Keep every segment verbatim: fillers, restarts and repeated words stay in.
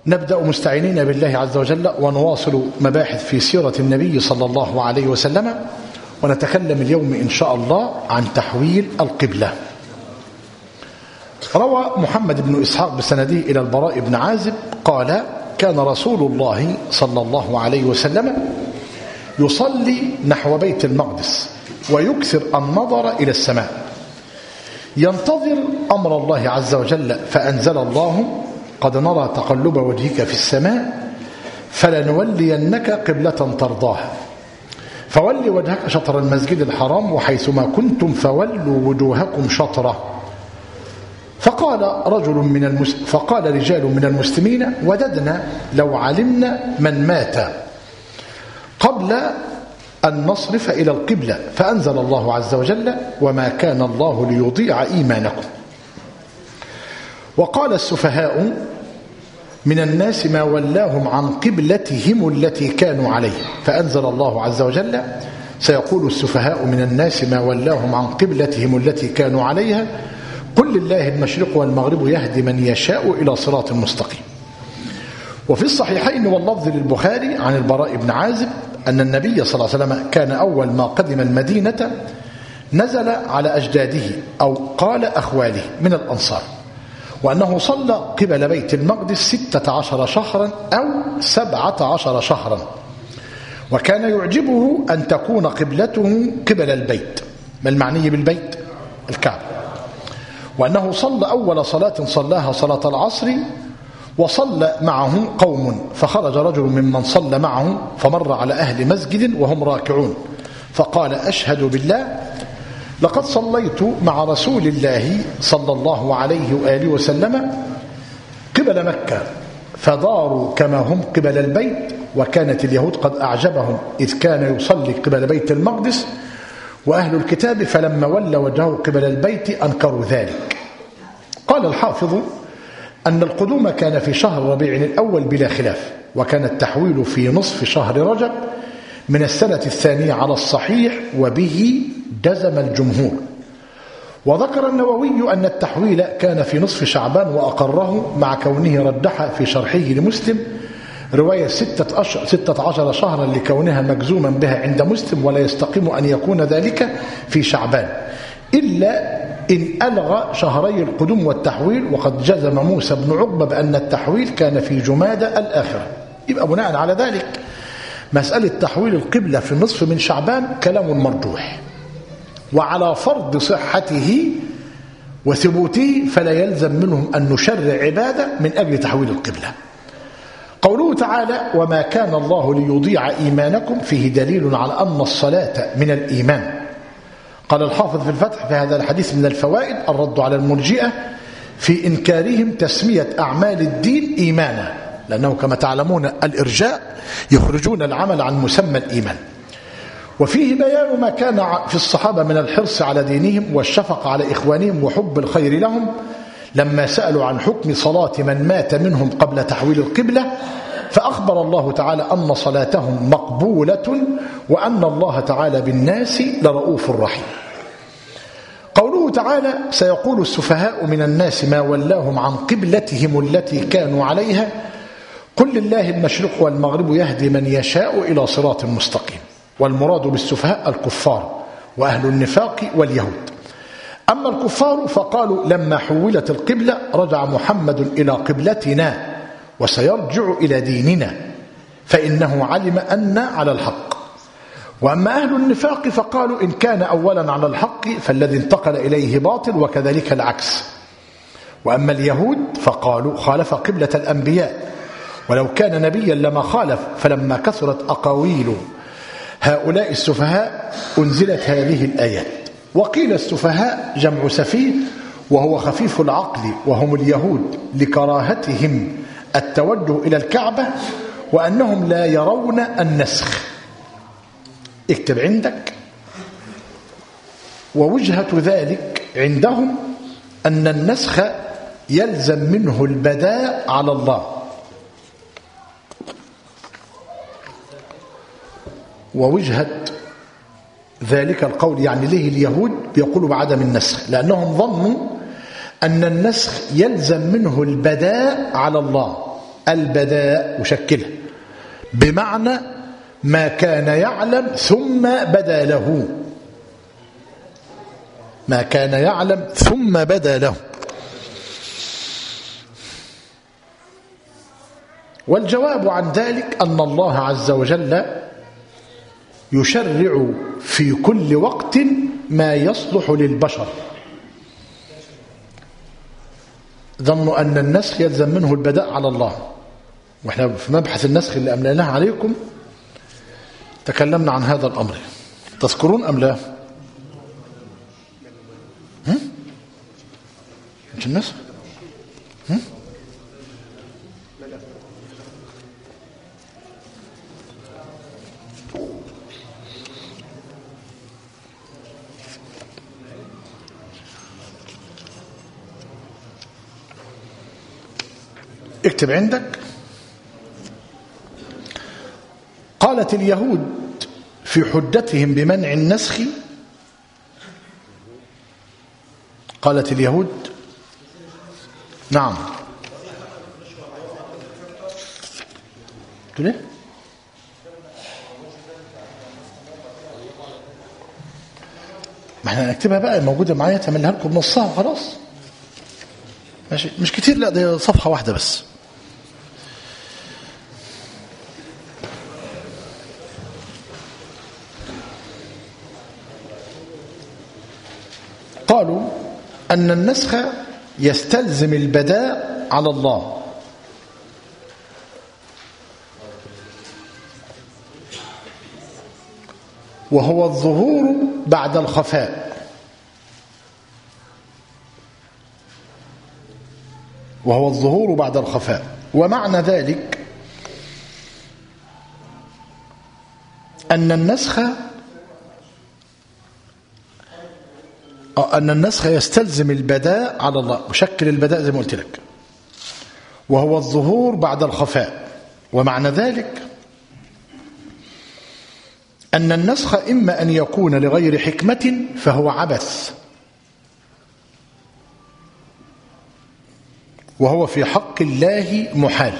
نبدأ مستعينين بالله عز وجل ونواصل مباحث في سيرة النبي صلى الله عليه وسلم، ونتكلم اليوم إن شاء الله عن تحويل القبلة. روى محمد بن إسحاق بسنده إلى البراء بن عازب قال: كان رسول الله صلى الله عليه وسلم يصلي نحو بيت المقدس ويكثر النظر إلى السماء ينتظر أمر الله عز وجل، فأنزل الله: قد نرى تقلب وجهك في السماء فلنولينك قبلة ترضاها فول وجهك شطر المسجد الحرام وحيثما كنتم فولوا وجوهكم شطره. فقال رجل من المس... فقال رجال من المسلمين: وددنا لو علمنا من مات قبل أن نصرف إلى القبلة، فأنزل الله عز وجل: وما كان الله ليضيع إيمانكم. وقال السفهاء من الناس ما ولاهم عن قبلتهم التي كانوا عليها، فأنزل الله عز وجل: سيقول السفهاء من الناس ما ولاهم عن قبلتهم التي كانوا عليها قل لله المشرق والمغرب يهدي من يشاء إلى صراط مستقيم. وفي الصحيحين واللفظ للبخاري عن البراء بن عازب أن النبي صلى الله عليه وسلم كان أول ما قدم المدينة نزل على أجداده أو قال أخواله من الأنصار، وأنه صلى قبل بيت المقدس ستة عشر شهرا أو سبعة عشر شهرا، وكان يعجبه أن تكون قبلته قبل البيت. ما المعني بالبيت؟ الكعبة. وأنه صلى أول صلاة صلاها صلاة العصر وصلى معه قوم، فخرج رجل ممن صلى معه فمر على أهل مسجد وهم راكعون فقال: أشهد بالله لقد صليت مع رسول الله صلى الله عليه وآله وسلم قبل مكة فداروا كما هم قبل البيت، وكانت اليهود قد أعجبهم إذ كان يصلي قبل بيت المقدس، وأهل الكتاب فلما ولى وجهه قبل البيت أنكروا ذلك. قال الحافظ أن القدوم كان في شهر ربيع الأول بلا خلاف، وكان التحويل في نصف شهر رجب من السنة الثانية على الصحيح، وبه جزم الجمهور. وذكر النووي أن التحويل كان في نصف شعبان وأقره، مع كونه ردح في شرحه لمسلم رواية ستة, أشهر ستة عشر شهرا لكونها مجزوما بها عند مسلم، ولا يستقيم أن يكون ذلك في شعبان إلا إن ألغى شهري القدوم والتحويل، وقد جزم موسى بن عقبة بأن التحويل كان في جمادى الآخرة. يبقى بناء على ذلك مسألة تحويل القبلة في النصف من شعبان كلام مرجوح، وعلى فرض صحته وثبوته فلا يلزم منهم أن نشرع عبادة من أجل تحويل القبلة. قوله تعالى: وما كان الله ليضيع إيمانكم، فيه دليل على أن الصلاة من الإيمان. قال الحافظ في الفتح: في هذا الحديث من الفوائد الرد على المرجئة في إنكارهم تسمية أعمال الدين إيمانا، لأنه كما تعلمون الإرجاء يخرجون العمل عن مسمى الإيمان. وفيه بيان ما كان في الصحابة من الحرص على دينهم والشفقة على إخوانهم وحب الخير لهم لما سألوا عن حكم صلاة من مات منهم قبل تحويل القبلة، فأخبر الله تعالى أن صلاتهم مقبولة وأن الله تعالى بالناس لرؤوف رحيم. قوله تعالى: سيقول السفهاء من الناس ما ولاهم عن قبلتهم التي كانوا عليها قل لله المشرق والمغرب يهدي من يشاء إلى صراط مستقيم. والمراد بالسفهاء الكفار وأهل النفاق واليهود. أما الكفار فقالوا لما حولت القبلة رجع محمد إلى قبلتنا وسيرجع إلى ديننا، فإنه علم أن على الحق. وأما أهل النفاق فقالوا إن كان أولا على الحق فالذي انتقل إليه باطل، وكذلك العكس. وأما اليهود فقالوا خالف قبلة الأنبياء، ولو كان نبيا لما خالف، فلما كثرت أقاويل هؤلاء السفهاء أنزلت هذه الآيات. وقيل السفهاء جمع سفيه، وهو خفيف العقل، وهم اليهود لكراهتهم التوجه إلى الكعبة وأنهم لا يرون النسخ. اكتب عندك: ووجهة ذلك عندهم أن النسخ يلزم منه البداء على الله، ووجهة ذلك القول يعني ليه اليهود بيقولوا بعدم النسخ، لأنهم ظنوا أن النسخ يلزم منه البداء على الله، البداء وشكلها بمعنى ما كان يعلم ثم بدا له، ما كان يعلم ثم بدا له. والجواب عن ذلك أن الله عز وجل يشرع في كل وقت ما يصلح للبشر. ظنوا أن النسخ يلزم منه البداء على الله، وإحنا في مبحث النسخ اللي أمليناه عليكم تكلمنا عن هذا الأمر، تذكرون أم لا؟ هم؟ مش النسخ؟ هم؟ اكتب عندك. قالت اليهود في حجتهم بمنع النسخ، قالت اليهود نعم قلت ليه؟ ما احنا نكتبها بقى موجودة معايا، تعملها لكم نصها وخلاص ماشي، مش كتير، لا دي صفحة واحدة بس. قالوا أن النسخ يستلزم البداء على الله، وهو الظهور بعد الخفاء، وهو الظهور بعد الخفاء. ومعنى ذلك أن النسخ أن النسخ يستلزم البداء على الله، وشكل البداء زي ما قلت لك، وهو الظهور بعد الخفاء. ومعنى ذلك أن النسخ إما أن يكون لغير حكمة فهو عبث، وهو في حق الله محال،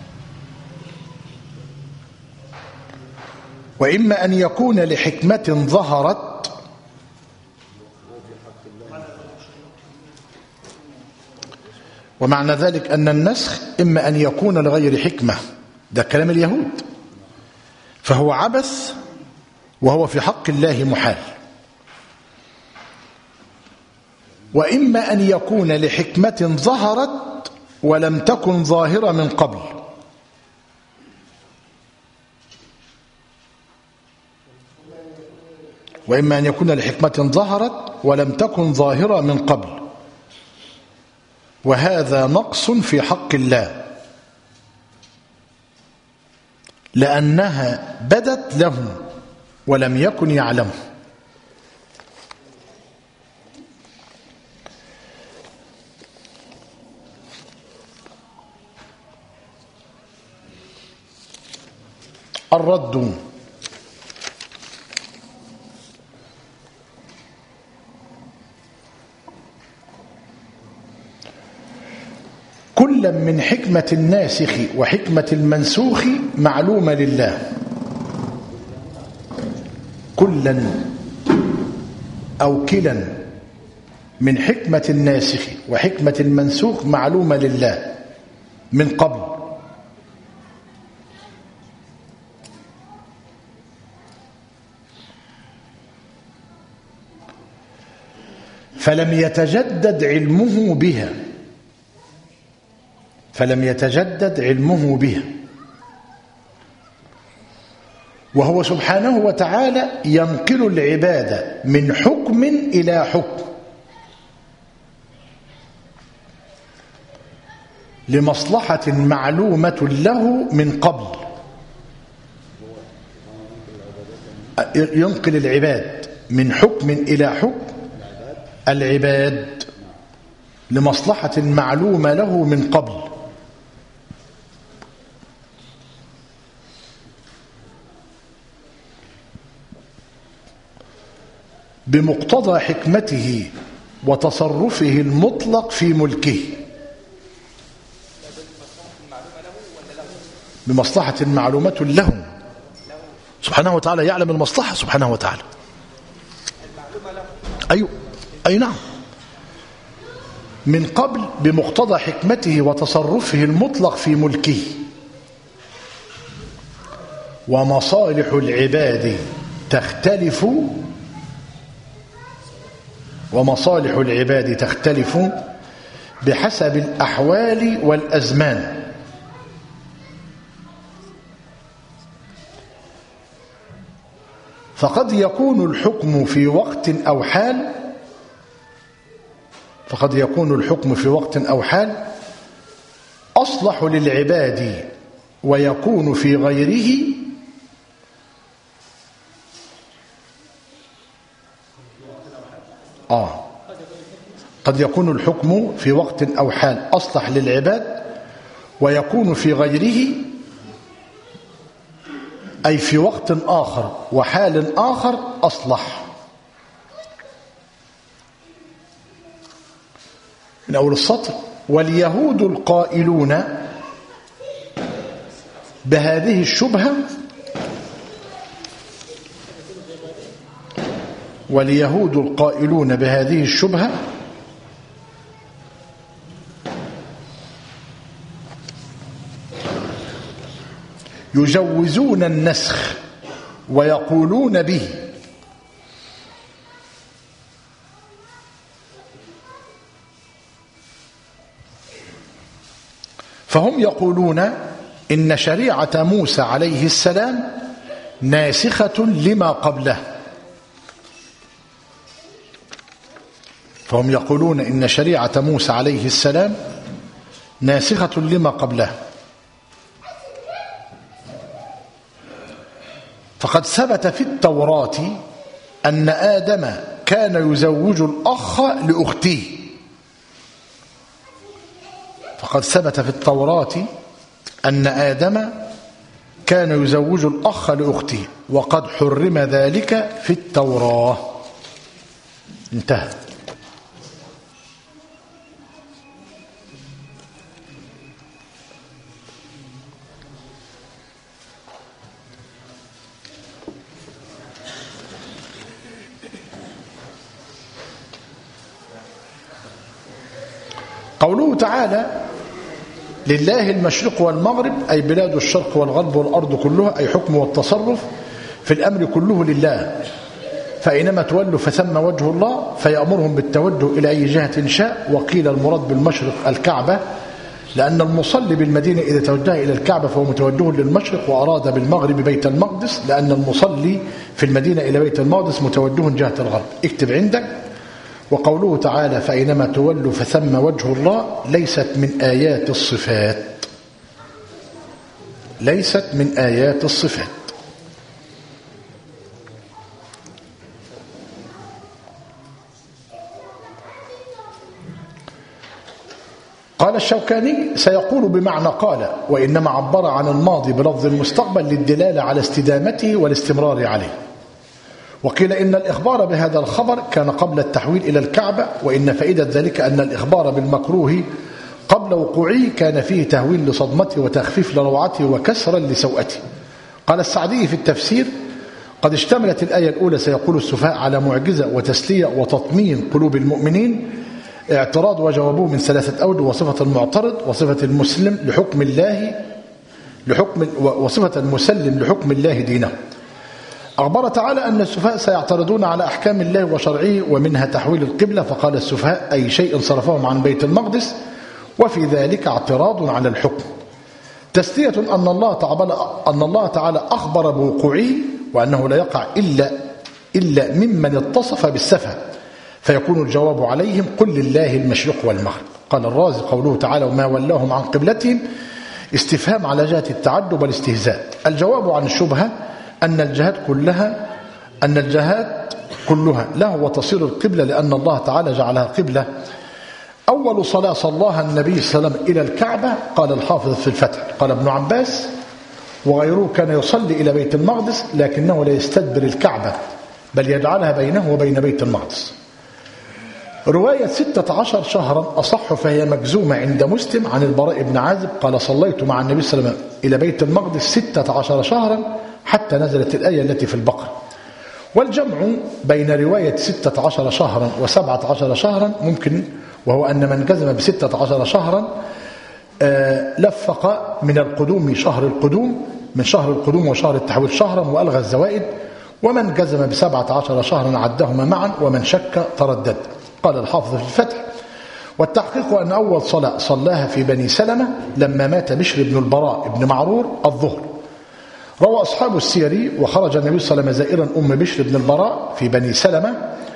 وإما أن يكون لحكمة ظهرت ومعنى ذلك أن النسخ إما أن يكون لغير حكمة، ده كلام اليهود، فهو عبث وهو في حق الله محال، وإما أن يكون لحكمة ظهرت ولم تكن ظاهرة من قبل، وإما أن يكون لحكمة ظهرت ولم تكن ظاهرة من قبل، وهذا نقص في حق الله، لأنها بدت له ولم يكن يعلمه. الرد: كلا من حكمة الناسخ وحكمة المنسوخ معلومة لله. كلا أو كلا من حكمة الناسخ وحكمة المنسوخ معلومة لله من قبل، فلم يتجدد علمه بها فلم يتجدد علمه بها وهو سبحانه وتعالى ينقل العبادة من حكم إلى حكم لمصلحة معلومة له من قبل. ينقل العباد من حكم إلى حكم، العباد لمصلحة معلومة له من قبل، بمقتضى حكمته وتصرفه المطلق في ملكه. بمصلحة معلومة لهم سبحانه وتعالى، يعلم المصلحة سبحانه وتعالى. أيوه أي نعم، من قبل بمقتضى حكمته وتصرفه المطلق في ملكه. ومصالح العباد تختلف ومصالح العباد تختلف بحسب الأحوال والأزمان. فقد يكون الحكم في وقت أو حال فقد يكون الحكم في وقت أو حال أصلح للعباد، ويكون في غيره آه قد يكون الحكم في وقت أو حال أصلح للعباد، ويكون في غيره أي في وقت آخر وحال آخر أصلح. من أول السطر: واليهود القائلون بهذه الشبهة واليهود القائلون بهذه الشبهة يجوزون النسخ ويقولون به، فهم يقولون إن شريعة موسى عليه السلام ناسخة لما قبله فهم يقولون إن شريعة موسى عليه السلام ناسخة لما قبله فقد ثبت في التوراة أن آدم كان يزوج الأخ لأخته فقد ثبت في التوراة أن آدم كان يزوج الأخ لأخته وقد حرم ذلك في التوراة. انتهى. قوله تعالى: لله المشرق والمغرب، أي بلاد الشرق والغرب والأرض كلها، أي حكم والتصرف في الأمر كله لله، فإنما تولوا فثم وجه الله، فيأمرهم بالتوجه إلى أي جهة شاء. وقيل المراد بالمشرق الكعبة، لأن المصلي بالمدينة إذا توجه إلى الكعبة فهو متوجه للمشرق، وأراد بالمغرب بيت المقدس، لأن المصلي في المدينة إلى بيت المقدس متوجه جهة الغرب. اكتب عندك. وقوله تعالى: فإنما تولوا فثم وجه الله، ليست من آيات الصفات ليست من آيات الصفات قال الشوكاني: سيقول بمعنى قال، وإنما عبر عن الماضي بلفظ المستقبل للدلالة على استدامته والاستمرار عليه. وقيل إن الإخبار بهذا الخبر كان قبل التحويل إلى الكعبة، وإن فائدة ذلك أن الإخبار بالمكروه قبل وقوعه كان فيه تهويل لصدمته وتخفيف لروعته وكسرا لسوءته. قال السعدي في التفسير: قد اشتملت الآية الأولى سيقول السفهاء على معجزة وتسلية وتطمين قلوب المؤمنين، اعتراض وجوابه من ثلاثة أوجه: وصفة المعترض، وصفة المسلم لحكم الله لحكم وصفة المسلم لحكم الله دينه. أخبر تعالى أن السفهاء سيعترضون على أحكام الله وشرعه، ومنها تحويل القبلة، فقال السفهاء: أي شيء صرفهم عن بيت المقدس، وفي ذلك اعتراض على الحكم. تسلية أن الله تعالى أن الله تعالى أخبر بوقوعه، وأنه لا يقع إلا إلا ممن اتصف بالسفه، فيكون الجواب عليهم: قل لله المشرق والمغرب. قال الرازي: قوله تعالى: وما ولاهم عن قبلتهم، استفهام على جهة التعجب والاستهزاء. الجواب عن الشبهة أن الجهات كلها أن الجهات كلها له وتصير القبلة، لأن الله تعالى جعلها قبلة. أول صلاة صلاها النبي صلى الله عليه وسلم إلى الكعبة، قال الحافظ في الفتح، قال ابن عباس وغيره: كان يصلي إلى بيت المقدس لكنه لا يستدبر الكعبة، بل يجعلها بينه وبين بيت المقدس. رواية ستة عشر شهرا أصح فهي مجزومة عند مسلم عن البراء بن عازب قال صليت مع النبي صلى الله عليه وسلم إلى بيت المقدس ستة عشر شهرا حتى نزلت الآية التي في البقرة. والجمع بين رواية ستة عشر شهرا وسبعة عشر شهرا ممكن، وهو أن من جزم بستة عشر شهرا لفق من القدوم شهر القدوم من شهر القدوم وشهر التحويل شهرا وألغى الزوائد، ومن جزم بسبعة عشر شهرا عدهما معا، ومن شك تردد. قال الحافظ في الفتح: والتحقيق أن أول صلاة صلاها في بني سلمة لما مات بشر بن البراء بن معرور الظهر. روى أصحاب السير: وخرج النبي صلى الله عليه وسلم زائرا أم بشر بن البراء في بني سلمة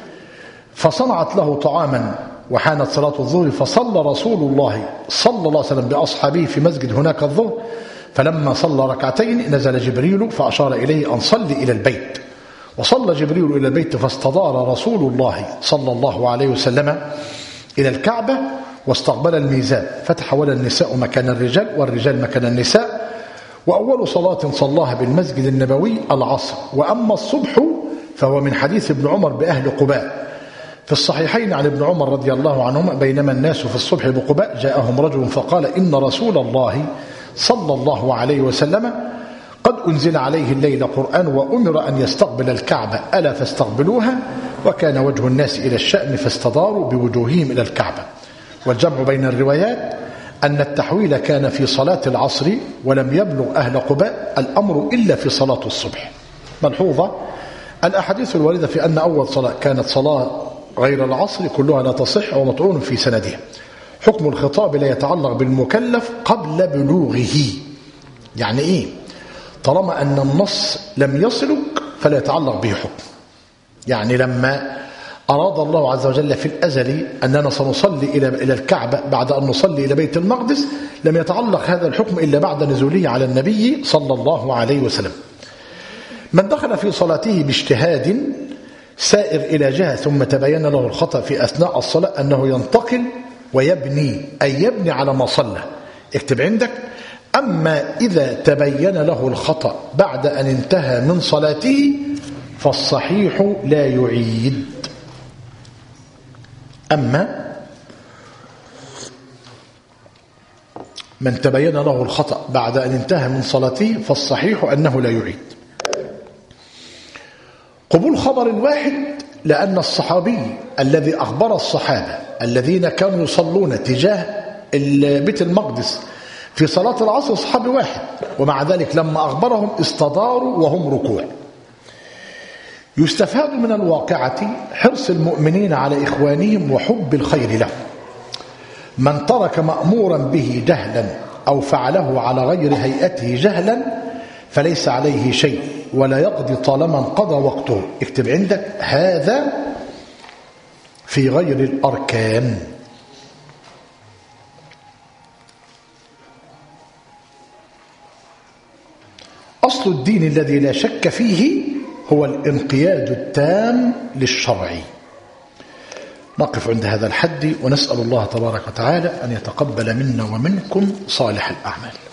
فصنعت له طعاما وحانت صلاة الظهر، فصلى رسول الله صلى الله عليه وسلم بأصحابه في مسجد هناك الظهر، فلما صلى ركعتين نزل جبريل فأشار إليه أن صلي إلى البيت، وصلى جبريل إلى البيت فاستدار رسول الله صلى الله عليه وسلم إلى الكعبة واستقبل الميزان، فتحول النساء مكان الرجال والرجال مكان النساء. وأول صلاة صلاها بالمسجد النبوي العصر. وأما الصبح فهو من حديث ابن عمر بأهل قباء في الصحيحين عن ابن عمر رضي الله عنهما: بينما الناس في الصبح بقباء جاءهم رجل فقال: إن رسول الله صلى الله عليه وسلم قد أنزل عليه الليل قرآن وأمر أن يستقبل الكعبة، ألا فاستقبلوها؟ وكان وجه الناس إلى الشأن فاستداروا بوجوههم إلى الكعبة. والجمع بين الروايات أن التحويل كان في صلاة العصر ولم يبلغ أهل قباء الأمر إلا في صلاة الصبح. ملحوظة: الأحاديث الواردة في أن أول صلاة كانت صلاة غير العصر كلها لا تصح ومطعون في سندها. حكم الخطاب لا يتعلق بالمكلف قبل بلوغه. يعني إيه؟ طالما أن النص لم يصلك فلا يتعلق به حكم. يعني لما أراد الله عز وجل في الأزل أننا سنصلي إلى إلى الكعبة بعد أن نصلي إلى بيت المقدس، لم يتعلق هذا الحكم إلا بعد نزوله على النبي صلى الله عليه وسلم. من دخل في صلاته باجتهاد سائر إلى جهة ثم تبين له الخطأ في أثناء الصلاة أنه ينتقل ويبني، أي يبني على ما صلى. اكتب عندك: أما إذا تبين له الخطأ بعد أن انتهى من صلاته فالصحيح لا يعيد. أما من تبين له الخطأ بعد أن انتهى من صلاته فالصحيح أنه لا يعيد. قبول خبر الواحد، لأن الصحابي الذي أخبر الصحابة الذين كانوا يصلون تجاه بيت المقدس في صلاة العصر صحابي واحد، ومع ذلك لما أخبرهم استداروا وهم ركوع. يستفاد من الواقعة حرص المؤمنين على إخوانهم وحب الخير لهم. من ترك مأمورا به جهلا أو فعله على غير هيئته جهلا فليس عليه شيء ولا يقضي طالما انقضى وقته. اكتب عندك: هذا في غير الأركان. أصل الدين الذي لا شك فيه هو الانقياد التام للشرع. نقف عند هذا الحد ونسأل الله تبارك وتعالى أن يتقبل منا ومنكم صالح الأعمال.